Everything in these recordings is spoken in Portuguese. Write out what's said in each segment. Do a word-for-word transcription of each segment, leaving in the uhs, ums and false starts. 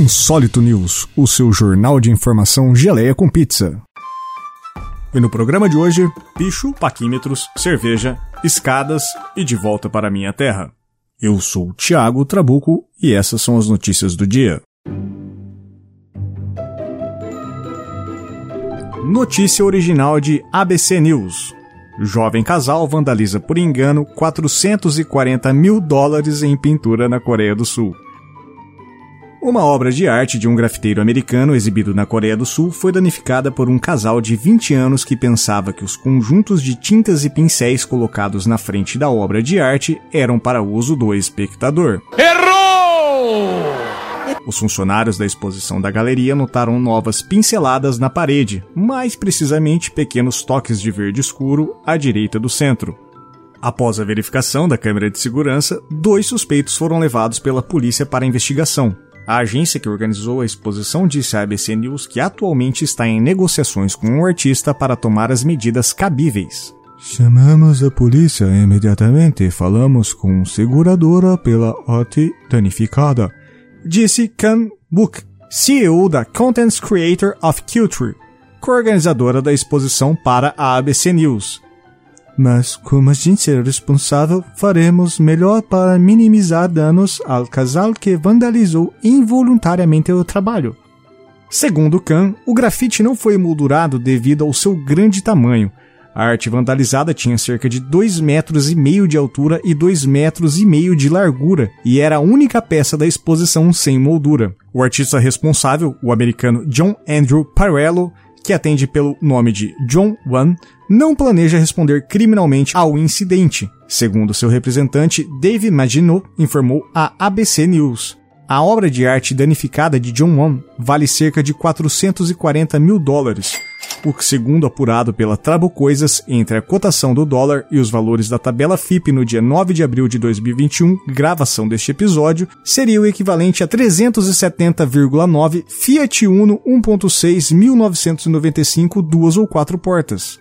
Insólito News, o seu jornal de informação geleia com pizza. E no programa de hoje, bicho, paquímetros, cerveja, escadas e de volta para a minha terra. Eu sou o Thiago Trabuco e essas são as notícias do dia. Notícia original de A B C News. Jovem casal vandaliza por engano quatrocentos e quarenta mil dólares em pintura na Coreia do Sul. Uma obra de arte de um grafiteiro americano exibido na Coreia do Sul foi danificada por um casal de vinte anos que pensava que os conjuntos de tintas e pincéis colocados na frente da obra de arte eram para uso do espectador. Errou! Os funcionários da exposição da galeria notaram novas pinceladas na parede, mais precisamente pequenos toques de verde escuro à direita do centro. Após a verificação da câmera de segurança, dois suspeitos foram levados pela polícia para a investigação. A agência que organizou a exposição disse à A B C News que atualmente está em negociações com o artista para tomar as medidas cabíveis. Chamamos a polícia imediatamente e falamos com seguradora pela arte danificada, disse Kang Wook, C E O da Content Creator of Culture, coorganizadora da exposição para a A B C News. Mas, como agência responsável, faremos melhor para minimizar danos ao casal que vandalizou involuntariamente o trabalho. Segundo Kang, o grafite não foi emoldurado devido ao seu grande tamanho. A arte vandalizada tinha cerca de dois metros e meio de altura e dois metros e meio de largura, e era a única peça da exposição sem moldura. O artista responsável, o americano John Andrew Parello, que atende pelo nome de John Wan, não planeja responder criminalmente ao incidente, segundo seu representante Dave Maginot informou à A B C News. A obra de arte danificada de John Wan vale cerca de quatrocentos e quarenta mil dólares, o que, segundo apurado pela Trabucoisas, entre a cotação do dólar e os valores da tabela F I P no dia nove de abril de dois mil e vinte e um, gravação deste episódio, seria o equivalente a trezentos e setenta vírgula nove Fiat Uno um ponto seis mil novecentos e noventa e cinco duas ou quatro portas.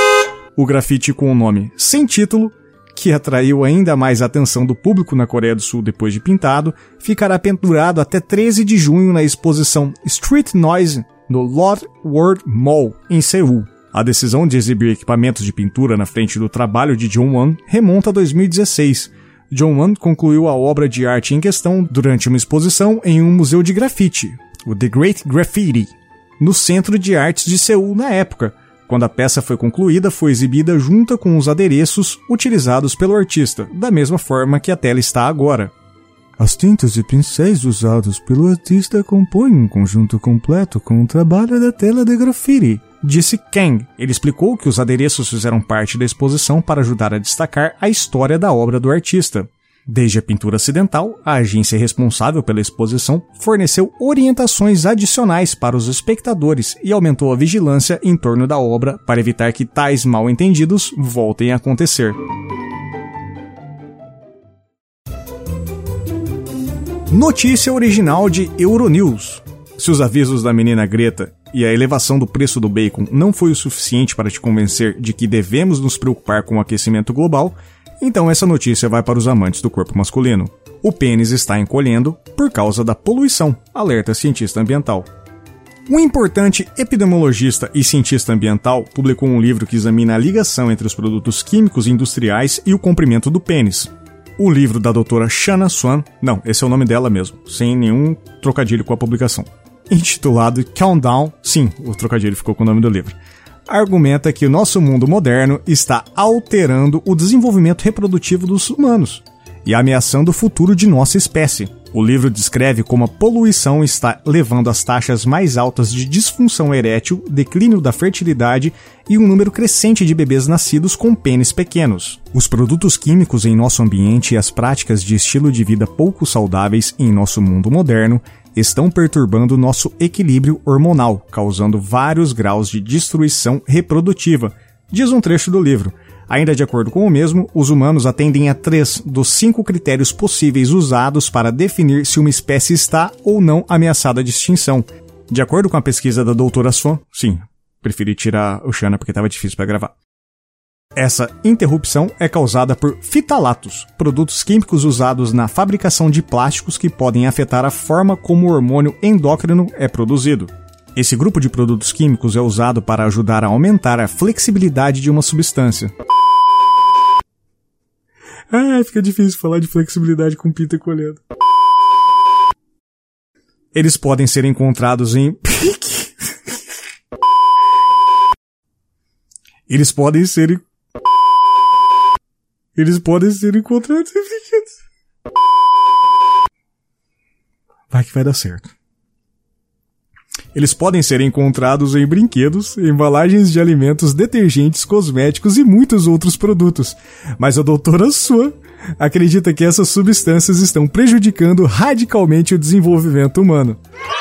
O grafite com o nome Sem Título, que atraiu ainda mais a atenção do público na Coreia do Sul depois de pintado, ficará pendurado até treze de junho na exposição Street Noise no Lotte World Mall, em Seul. A decisão de exibir equipamentos de pintura na frente do trabalho de John Wan remonta a dois mil e dezesseis. John Wan concluiu a obra de arte em questão durante uma exposição em um museu de grafite, o The Great Graffiti, no Centro de Artes de Seul na época. Quando a peça foi concluída, foi exibida junto com os adereços utilizados pelo artista, da mesma forma que a tela está agora. As tintas e pincéis usados pelo artista compõem um conjunto completo com o trabalho da tela de grafite, disse Kang. Ele explicou que os adereços fizeram parte da exposição para ajudar a destacar a história da obra do artista. Desde a pintura acidental, a agência responsável pela exposição forneceu orientações adicionais para os espectadores e aumentou a vigilância em torno da obra para evitar que tais mal-entendidos voltem a acontecer. Notícia original de Euronews. Se os avisos da menina Greta e a elevação do preço do bacon não foi o suficiente para te convencer de que devemos nos preocupar com o aquecimento global, então essa notícia vai para os amantes do corpo masculino. O pênis está encolhendo por causa da poluição, alerta cientista ambiental. Um importante epidemiologista e cientista ambiental publicou um livro que examina a ligação entre os produtos químicos industriais e o comprimento do pênis. O livro da doutora Shanna Swan, não, esse é o nome dela mesmo, sem nenhum trocadilho com a publicação, intitulado Countdown, sim, o trocadilho ficou com o nome do livro, argumenta que o nosso mundo moderno está alterando o desenvolvimento reprodutivo dos humanos e ameaçando o futuro de nossa espécie. O livro descreve como a poluição está levando às taxas mais altas de disfunção erétil, declínio da fertilidade e um número crescente de bebês nascidos com pênis pequenos. Os produtos químicos em nosso ambiente e as práticas de estilo de vida pouco saudáveis em nosso mundo moderno estão perturbando nosso equilíbrio hormonal, causando vários graus de destruição reprodutiva, diz um trecho do livro. Ainda de acordo com o mesmo, os humanos atendem a três dos cinco critérios possíveis usados para definir se uma espécie está ou não ameaçada de extinção. De acordo com a pesquisa da doutora Swan, sim, preferi tirar o Shanna porque estava difícil para gravar. Essa interrupção é causada por fitalatos, produtos químicos usados na fabricação de plásticos que podem afetar a forma como o hormônio endócrino é produzido. Esse grupo de produtos químicos é usado para ajudar a aumentar a flexibilidade de uma substância. Ah, fica difícil falar de flexibilidade com Peter colhendo. Eles podem ser encontrados em... Eles podem ser... Eles podem ser encontrados em brinquedos. Vai que vai dar certo. Eles podem ser encontrados em brinquedos, embalagens de alimentos, detergentes, cosméticos e muitos outros produtos. Mas a doutora Swan acredita que essas substâncias estão prejudicando radicalmente o desenvolvimento humano.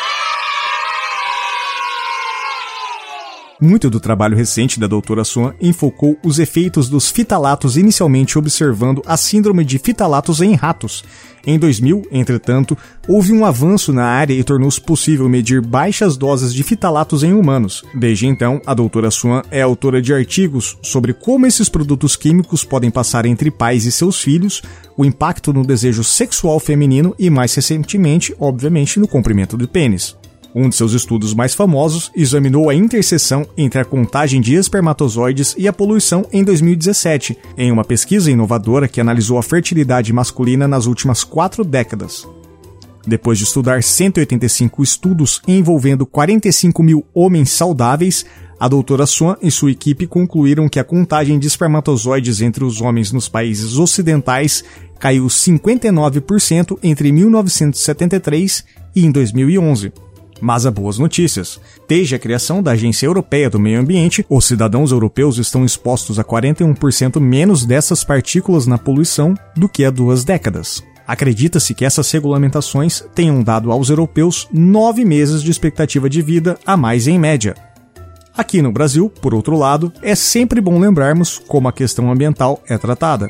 Muito do trabalho recente da doutora Swan enfocou os efeitos dos fitalatos, inicialmente observando a síndrome de fitalatos em ratos. Em dois mil, entretanto, houve um avanço na área e tornou-se possível medir baixas doses de fitalatos em humanos. Desde então, a doutora Swan é autora de artigos sobre como esses produtos químicos podem passar entre pais e seus filhos, o impacto no desejo sexual feminino e, mais recentemente, obviamente, no comprimento do pênis. Um de seus estudos mais famosos examinou a interseção entre a contagem de espermatozoides e a poluição em dois mil e dezessete, em uma pesquisa inovadora que analisou a fertilidade masculina nas últimas quatro décadas. Depois de estudar cento e oitenta e cinco estudos envolvendo quarenta e cinco mil homens saudáveis, a doutora Swan e sua equipe concluíram que a contagem de espermatozoides entre os homens nos países ocidentais caiu cinquenta e nove por cento entre mil novecentos e setenta e três e em dois mil e onze. Mas há boas notícias. Desde a criação da Agência Europeia do Meio Ambiente, os cidadãos europeus estão expostos a quarenta e um por cento menos dessas partículas na poluição do que há duas décadas. Acredita-se que essas regulamentações tenham dado aos europeus nove meses de expectativa de vida a mais em média. Aqui no Brasil, por outro lado, é sempre bom lembrarmos como a questão ambiental é tratada.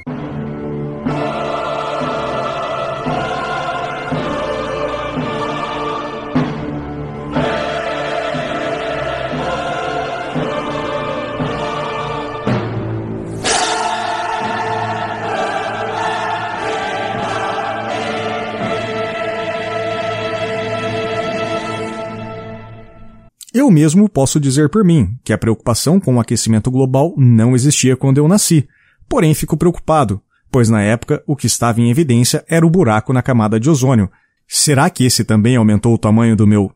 Eu mesmo posso dizer por mim que a preocupação com o aquecimento global não existia quando eu nasci. Porém, fico preocupado, pois na época o que estava em evidência era o buraco na camada de ozônio. Será que esse também aumentou o tamanho do meu...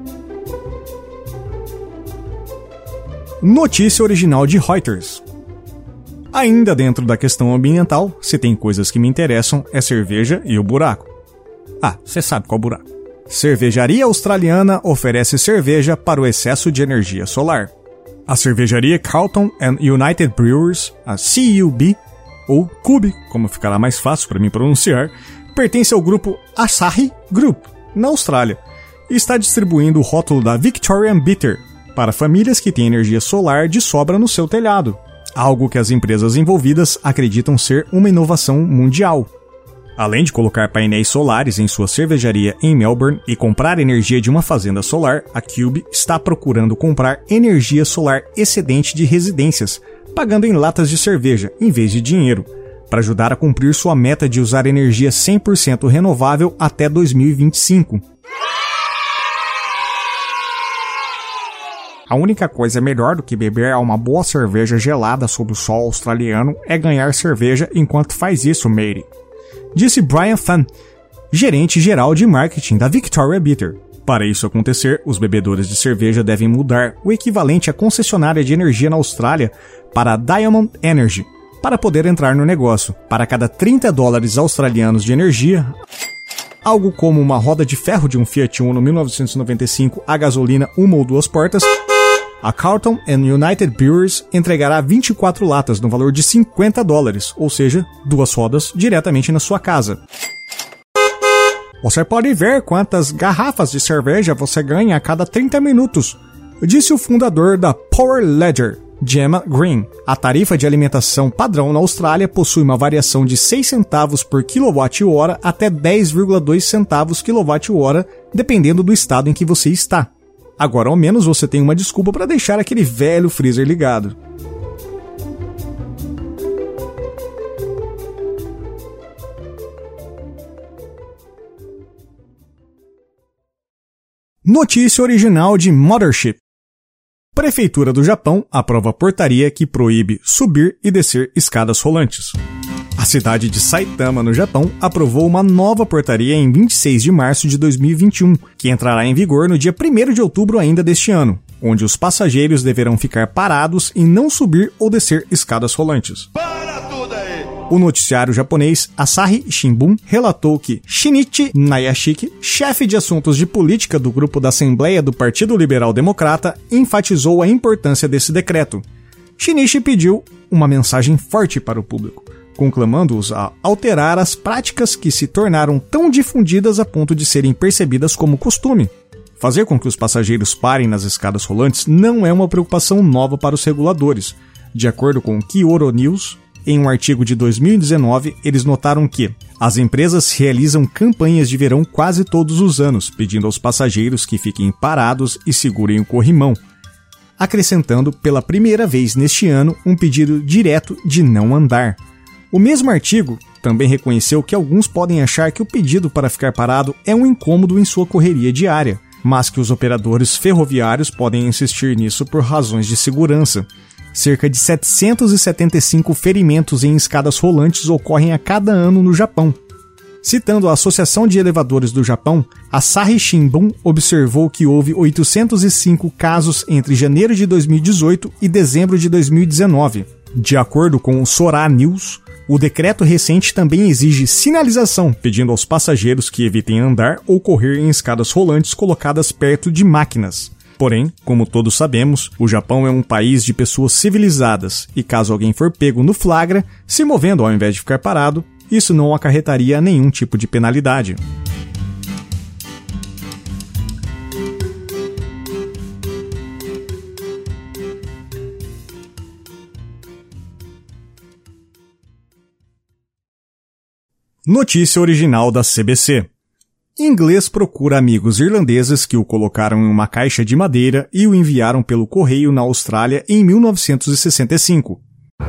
Notícia original de Reuters. Ainda dentro da questão ambiental, se tem coisas que me interessam, é cerveja e o buraco. Ah, você sabe qual buraco. Cervejaria australiana oferece cerveja para o excesso de energia solar. A cervejaria Carlton and United Brewers, a C U B, ou C U B, como ficará mais fácil para mim pronunciar, pertence ao grupo Asahi Group, na Austrália, e está distribuindo o rótulo da Victorian Bitter para famílias que têm energia solar de sobra no seu telhado, algo que as empresas envolvidas acreditam ser uma inovação mundial. Além de colocar painéis solares em sua cervejaria em Melbourne e comprar energia de uma fazenda solar, a Cube está procurando comprar energia solar excedente de residências, pagando em latas de cerveja em vez de dinheiro, para ajudar a cumprir sua meta de usar energia cem por cento renovável até dois mil e vinte e cinco. A única coisa melhor do que beber uma boa cerveja gelada sob o sol australiano é ganhar cerveja enquanto faz isso, Mary, disse Brian Fan, gerente geral de marketing da Victoria Bitter. Para isso acontecer, os bebedores de cerveja devem mudar o equivalente à concessionária de energia na Austrália para a Diamond Energy, para poder entrar no negócio. Para cada trinta dólares australianos de energia, algo como uma roda de ferro de um Fiat Uno mil novecentos e noventa e cinco a gasolina uma ou duas portas, a Carlton and United Brewers entregará vinte e quatro latas no valor de cinquenta dólares, ou seja, duas rodas diretamente na sua casa. Você pode ver quantas garrafas de cerveja você ganha a cada trinta minutos, disse o fundador da Power Ledger, Gemma Green. A tarifa de alimentação padrão na Austrália possui uma variação de seis centavos por quilowatt-hora até dez vírgula dois centavos quilowatt-hora, dependendo do estado em que você está. Agora, ao menos, você tem uma desculpa para deixar aquele velho freezer ligado. Notícia original de Mothership. Prefeitura do Japão aprova portaria que proíbe subir e descer escadas rolantes. A cidade de Saitama, no Japão, aprovou uma nova portaria em vinte e seis de março de dois mil e vinte e um, que entrará em vigor no dia primeiro de outubro ainda deste ano, onde os passageiros deverão ficar parados e não subir ou descer escadas rolantes. Para tudo aí! O noticiário japonês Asahi Shimbun relatou que Shinichi Nayashiki, chefe de assuntos de política do grupo da Assembleia do Partido Liberal Democrata, enfatizou a importância desse decreto. Shinichi pediu uma mensagem forte para o público, conclamando-os a alterar as práticas que se tornaram tão difundidas a ponto de serem percebidas como costume. Fazer com que os passageiros parem nas escadas rolantes não é uma preocupação nova para os reguladores. De acordo com Kyodo News, em um artigo de dois mil e dezenove, eles notaram que as empresas realizam campanhas de verão quase todos os anos, pedindo aos passageiros que fiquem parados e segurem o corrimão, acrescentando pela primeira vez neste ano um pedido direto de não andar. O mesmo artigo também reconheceu que alguns podem achar que o pedido para ficar parado é um incômodo em sua correria diária, mas que os operadores ferroviários podem insistir nisso por razões de segurança. Cerca de setecentos e setenta e cinco ferimentos em escadas rolantes ocorrem a cada ano no Japão. Citando a Associação de Elevadores do Japão, Asahi Shimbun observou que houve oitocentos e cinco casos entre janeiro de dois mil e dezoito e dezembro de dois mil e dezenove. De acordo com o Sora News, o decreto recente também exige sinalização, pedindo aos passageiros que evitem andar ou correr em escadas rolantes colocadas perto de máquinas. Porém, como todos sabemos, o Japão é um país de pessoas civilizadas e caso alguém for pego no flagra, se movendo ao invés de ficar parado, isso não acarretaria nenhum tipo de penalidade. Notícia original da C B C. Inglês procura amigos irlandeses que o colocaram em uma caixa de madeira e o enviaram pelo correio na Austrália em mil novecentos e sessenta e cinco.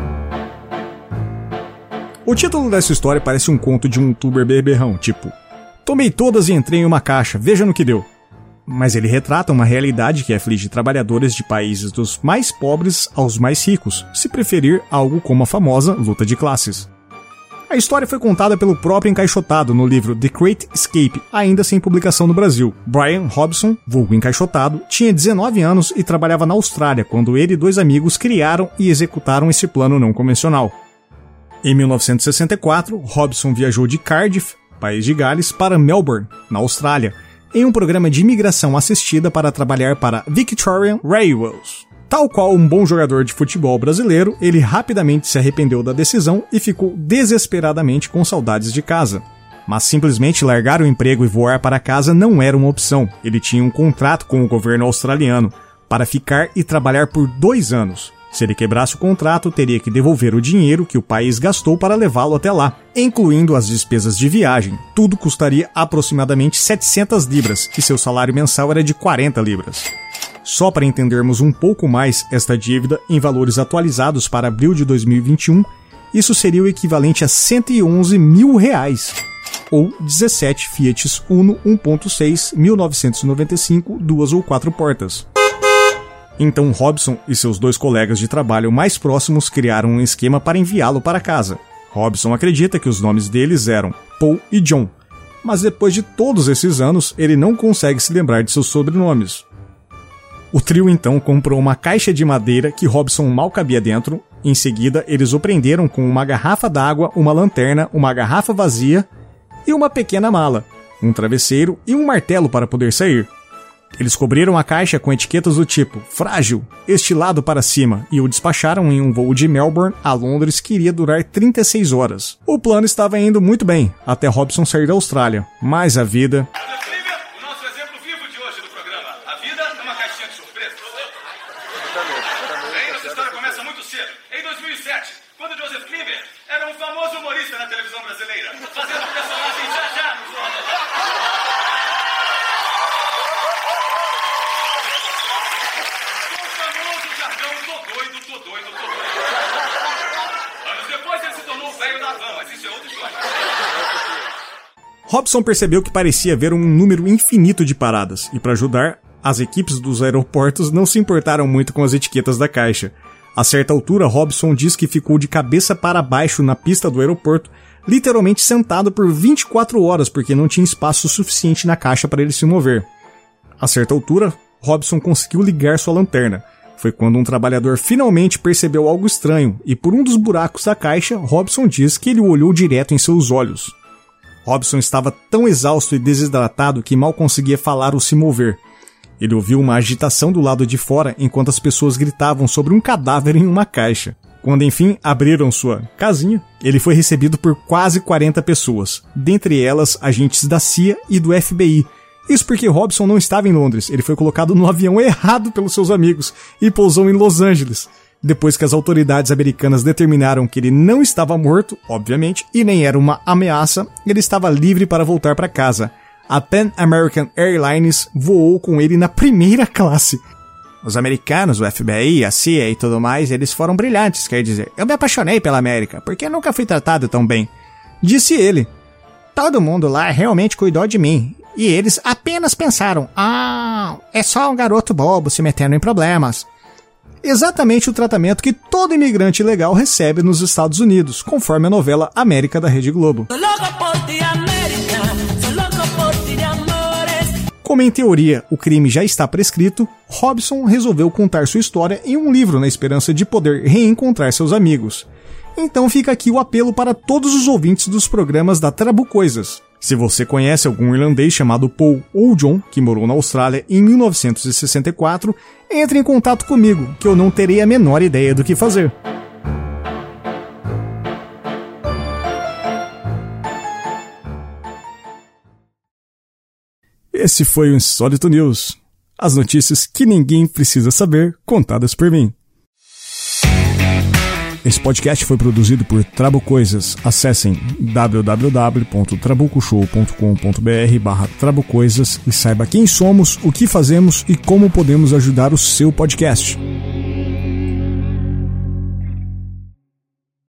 O título dessa história parece um conto de um youtuber beberrão, tipo "Tomei todas e entrei em uma caixa, veja no que deu". Mas ele retrata uma realidade que aflige trabalhadores de países dos mais pobres aos mais ricos, se preferir algo como a famosa luta de classes. A história foi contada pelo próprio encaixotado no livro The Great Escape, ainda sem publicação no Brasil. Brian Robson, vulgo encaixotado, tinha dezenove anos e trabalhava na Austrália quando ele e dois amigos criaram e executaram esse plano não convencional. Em mil novecentos e sessenta e quatro, Robson viajou de Cardiff, país de Gales, para Melbourne, na Austrália, em um programa de imigração assistida para trabalhar para Victorian Railways. Tal qual um bom jogador de futebol brasileiro, ele rapidamente se arrependeu da decisão e ficou desesperadamente com saudades de casa. Mas simplesmente largar o emprego e voar para casa não era uma opção. Ele tinha um contrato com o governo australiano para ficar e trabalhar por dois anos. Se ele quebrasse o contrato, teria que devolver o dinheiro que o país gastou para levá-lo até lá, incluindo as despesas de viagem. Tudo custaria aproximadamente setecentas libras e seu salário mensal era de quarenta libras. Só para entendermos um pouco mais esta dívida em valores atualizados para abril de dois mil e vinte e um, isso seria o equivalente a cento e onze mil reais, ou dezessete Fiat Uno um ponto seis mil novecentos e noventa e cinco, duas ou quatro portas. Então Robson e seus dois colegas de trabalho mais próximos criaram um esquema para enviá-lo para casa. Robson acredita que os nomes deles eram Paul e John, mas depois de todos esses anos ele não consegue se lembrar de seus sobrenomes. O trio então comprou uma caixa de madeira que Robson mal cabia dentro. Em seguida, eles o prenderam com uma garrafa d'água, uma lanterna, uma garrafa vazia e uma pequena mala, um travesseiro e um martelo para poder sair. Eles cobriram a caixa com etiquetas do tipo "frágil", "estilado para cima" e o despacharam em um voo de Melbourne a Londres que iria durar trinta e seis horas. O plano estava indo muito bem, até Robson sair da Austrália, mas a vida... Robson percebeu que parecia haver um número infinito de paradas, e para ajudar, as equipes dos aeroportos não se importaram muito com as etiquetas da caixa. A certa altura, Robson diz que ficou de cabeça para baixo na pista do aeroporto, literalmente sentado por vinte e quatro horas porque não tinha espaço suficiente na caixa para ele se mover. A certa altura, Robson conseguiu ligar sua lanterna. Foi quando um trabalhador finalmente percebeu algo estranho e por um dos buracos da caixa, Robson diz que ele olhou direto em seus olhos. Robson estava tão exausto e desidratado que mal conseguia falar ou se mover. Ele ouviu uma agitação do lado de fora enquanto as pessoas gritavam sobre um cadáver em uma caixa. Quando enfim abriram sua casinha, ele foi recebido por quase quarenta pessoas, dentre elas agentes da C I A e do F B I. Isso porque Robson não estava em Londres, ele foi colocado no avião errado pelos seus amigos e pousou em Los Angeles. Depois que as autoridades americanas determinaram que ele não estava morto, obviamente, e nem era uma ameaça, ele estava livre para voltar para casa. A Pan American Airlines voou com ele na primeira classe. Os americanos, o F B I, a C I A e tudo mais, eles foram brilhantes, quer dizer, eu me apaixonei pela América, porque nunca fui tratado tão bem. Disse ele. Todo mundo lá realmente cuidou de mim, e eles apenas pensaram, ah, é só um garoto bobo se metendo em problemas. Exatamente o tratamento que todo imigrante legal recebe nos Estados Unidos, conforme a novela América da Rede Globo. Como em teoria o crime já está prescrito, Robson resolveu contar sua história em um livro na esperança de poder reencontrar seus amigos. Então fica aqui o apelo para todos os ouvintes dos programas da Trabucoisas. Se você conhece algum irlandês chamado Paul ou John, que morou na Austrália em mil novecentos e sessenta e quatro, entre em contato comigo, que eu não terei a menor ideia do que fazer. Esse foi o Insólito News. As notícias que ninguém precisa saber, contadas por mim. Esse podcast foi produzido por Trabucoisas. Acessem w w w ponto trabucoshow ponto com ponto b r barra trabucoisas e saiba quem somos, o que fazemos e como podemos ajudar o seu podcast.